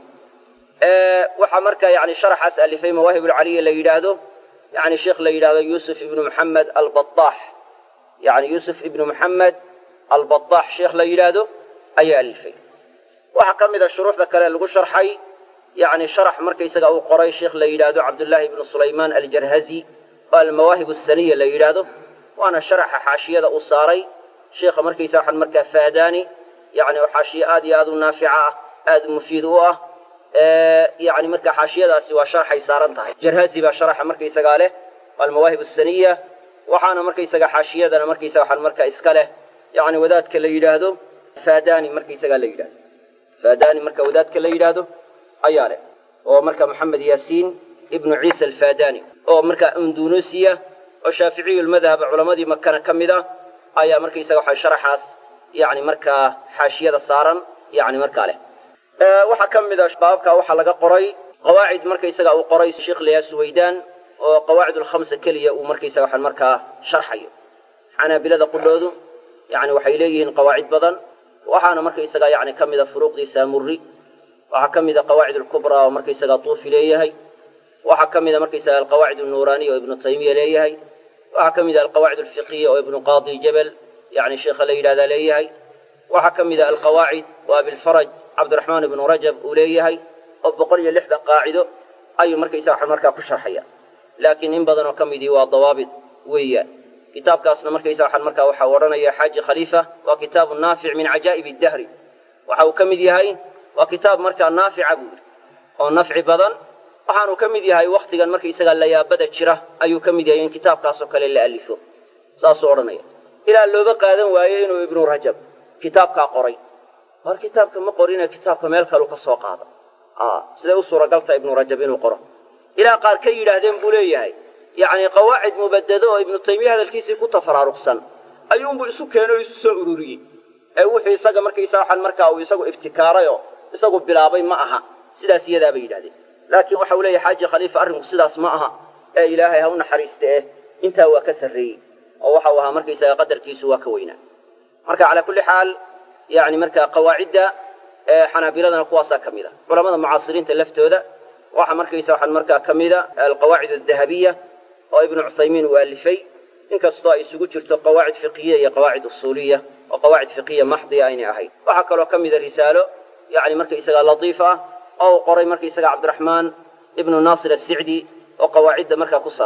waxa marka yani sharaxaas alifay mawaahib al-aliyya la yiraahdo yani sheekh la yiraahdo Yusuf ibn Muhammad al-Battah yani Yusuf ibn Muhammad al-Battah sheekh la yiraahdo ayaa alifay waxa kamida shuruuxda kale lagu sharxay يعني شرح مركز أو قري شيخ ليلادو عبد الله بن سليمان الجرهزي والمواهب السنية ليلادو وأنا شرح حاشية أصاري شيخ مركز ساحن مركز فهداني يعني وحاشية آدي آدو نافعة آدو مفيدوة يعني مركز حاشية سوى شرح يسارنتها جرهزي بشرح مركز قاله والمواهب السنية وحانا مركز حاشية أنا مركز ساحن مركز إسكاله يعني وذاتك ليلادو فهداني مركز قال ليلادو فهداني مركز وذاتك ليلادو أياره ومركا محمد ياسين ابن عيسى الفاداني ومركا أندونيسيا وشافعي المذهب علماء مكة كمذا أيا مركا يسوي شرحاس يعني مركا حاشية صارا يعني مركا له وحكم ذا شبابك وحلقة قري قواعد مركا يسوي قري الشيخ ليا سويدان وقواعد الخمسة كلية ومركا يسوي مركا شرحيه أنا بلاد قلودو يعني وحيليهن قواعد بدن وحنا مركا يسوي يعني كم ذا فروق دي سامري وحكم إذا قواعد الكبرى ومركز طوف إليها وحكم إذا مركز القواعد النورانية وابن تيمية إليها وحكم إذا القواعد الفقهية وابن قاضي جبل يعني شيخ ليلى ذا إليها وحكم إذا القواعد وابن الفرج عبد الرحمن بن رجب إليها وبقرية اللحظة قاعدة أي مركز مركز كشرحية لكن إن بدن وكم إذا والضوابط ويا كتاب كاسنا مركز مركز وحورنا يا حاج خليفة وكتاب نافع من عجائب الدهر وحكم إذا وكتاب مركا نافع أبو أو نفع بدن وحانو كمد يهي وقتيا مركا يسغى الليابدة جرة أيو كمد يهي كتاب كاسو كالي اللي ألفه ساسو أرنيا إلى اللو بقى ذن وآيين وابن رجب كتاب كاقري war kitaabka ma qorina kitaabka meel kale ka soo qaado sida u suura galta ibn rajab inuu qoro ila qaar ka yiraahdeen buu leeyahay yani qawaacid mubaddado oo ibn taymiyyah hadalkiisii ku tafaraaruqsan ayuunbu isu keenay isu soo ururiyay wuxuu isaga markaa uu isagu iftikaarayo isagu bilaabay ma aha sidaas iyada bay yiraahdeen laakiin waxa uu leeyahay xaaji khalifa arrinku sidaas ma aha ilaahay ha u naxariistee inta waa ka sareeyay oo waxa uu ahaa markiisa qadarkiisu waa ka weynaa marka ala kulli xaal yani marka qawaacida xanaabiladana kuwaasa kamida culimada mucaasiriinta laftooda waxa markiisa markaa kamida alqawaacid ad-dahabiyya oo ibn Uthaymin waalifay inkastoo ay isugu jirto qawaacid fiqhiyya iyo qawaacid usuliyya oo qawaacid fiqhiyya maxdiya ayna ahayd waxa kaloo kamida risaalo yani markiisa latiifa oo qoray markiisa Abdurrahman ibn Nasir as-Sa'di oo qawaacida markaa ku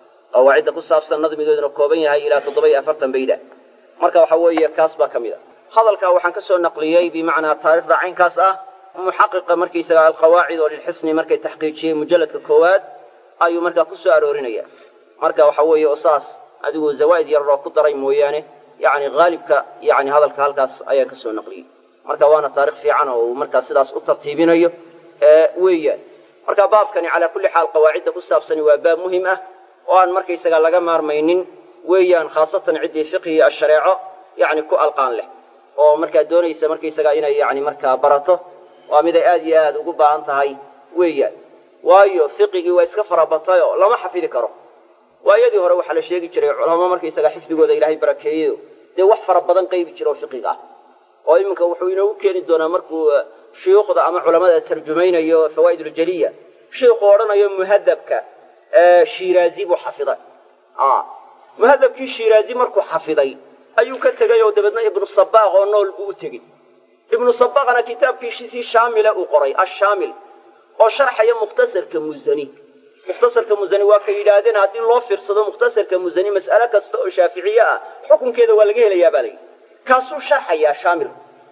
saabsan nadmigeeduna kooban yahay ilaa 47 bayda marka waxa weeye kaas baa kamida hadalka waxaan ka soo naqliyay bimaana taariikhda caynkaas muhaqiqa markiisa alqawaacid oo lilxisni markay tahqiijiyay mujalladka koowaad ayuu markaa ku soo aroorinaya marka waxa weeye osaas adigu zawaid yar oo ku daray mooyaane yani gaalibka yani hadalka halkaas ayaa ka soo naqliyay marka waana taariikh fiican oo markaa sidaas u tartiibinayo weeyaan marka baabkani ala kulli xaal qawaacida ku saabsan waa baab muhiim oo aan markiisa laga maarmaynin weeyaan khaasatan cidii fiqhi ash-shariico yani ku alqaan leh oo markaa doonaysa markiisa inay yani markaa barato waa mid ay aad iyo aad ugu baahan tahay weeyaan waayo fiqhigi waa iska farabatay oo lama xafidi karo waayadii hore waxa la sheegi jiray culamo markiisa xifdigooda ilaahay barakeeyo wax fara badan qayb jiro fiqhiga oo iminka wuxuu inoo keeni doonaa markuu shuyuukhda ama culimada tarjumaynayo fawaidul jaliya sheekhu oranayo muhaddabka Shirazi buu xafiday muhaddabkii Shirazi markuu xafiday ayuu ka tagay oo dabadna ibn Sabbagh oo nool buu u tagay ibn Sabbaghna kitaabkiisii shaamila uu qoray ash-shaamil oo sharxaya mukhtasarka Muzani waa ka yiraahdeen hadii loo fiirsado mukhtasarka Muzani mas'ala kasta oo Shaafiiciya xukunkeeda waa laga helayaa baa kaasuu sharxaya shaamil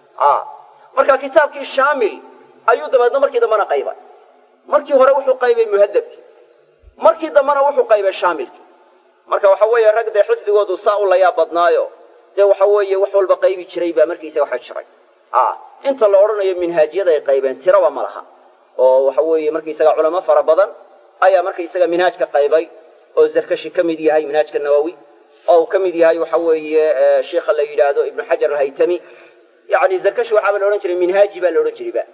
marka kitaabkii shaamil ayuu dabadna markii dambana qaybay markii hore wuxuu qaybay muhaddabki markii dambana wuxuu qaybay shaamilki marka waxa weeye ragda xifdigoodu saa u la yaab badnaayo waxa weeye wax walba qaybi jiray baa markiisa waxa jiray inta la oranayo minhaajiyada ay qaybeen tirawa malaha oo waxa weeye markiisa culimo fara badan ayaa markiisa minhaajka qaybay oo Zarkashi kamid yahay minhaajka Nawawi oo kamid yahay waxa weeye sheekha la yiraahdo Ibn Hajar al-Haytami yani Zarkashi waxa la oran jiray minhaaji baa la oran jiray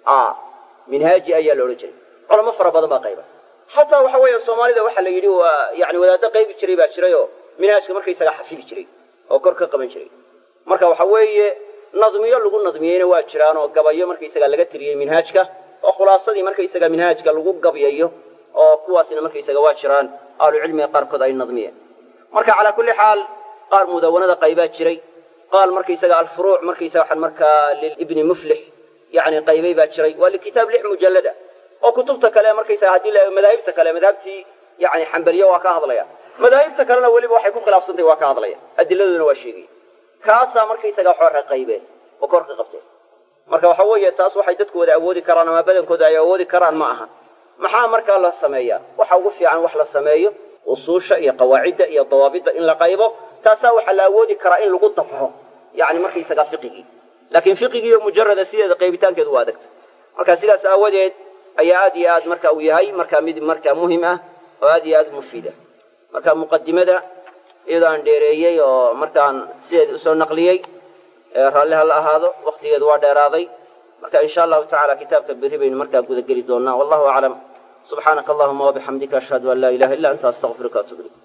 minhaaji ayaa la oran jiray culimo fara badan baa qaybay hatta waxa weeye Soomaalida waxa la yiri waa yani wadaad qayb jiray baa jiray oo minhaajka markiisa xafidi jiray oo kor ka qaban jiray marka waxa weeye nadmiyo lagu nadmiyayna waa jiraan oo gabayo markiisa laga tiriyay minhaajka oo khulaasadii markiisa minhaajka lagu gabayayo oo kuwaasina markiisa waa jiraan ahlu cilmiga qaarkood ay nadmiyeen marka ala kulli xaal qaar mudawanada qayba jiray qaal markiisa al-furu' markiisa waxan marka lil ibn muflih yani qaybay baa jiray waa kitab 6 mujallada oo kutubta kale markiisa hadii la madaahibta kale madaahibtii yani hanbaliyo waa ka hadlaya madaahibta kalena waliba waxay ku khilaafsantay waa ka hadlaya adiladuna waa sheegay kaasa markiisa xor qaybeen oo kor ka qabtay marka waxa weeye taas waxay dadku wada awoodi karaan ama badankooda ay awoodi karaan ma aha maxaa marka la sameeyaa waxa ugu fiican wax la sameeyo usuusha iyo qawaacida iyo dawaabida in la qaybo taasa waxa la awoodi karaa in lagu dabro yani markiisa fiqhigi laakiin fiqhigi mujarrad sideeda qaybitaankeedu waa adag marka sidaas aawadeed ayaa aad iyo aad marka uu yahay marka mid marka muhiim oo aad iyo aad mufiida marka muqaddimada iyadoo aan dheereeyay oo markaan sideed u soo naqliyay raalli hal ahaado waqtigeedu waa dheeraaday marka insha Allah ta'ala kitaabka bari baynu marka guda gali doonaa wallahu a'lam subhanaka allahumma wa bihamdika ashhadu an la ilaha illa anta astaghfiruka wa atubu ilayk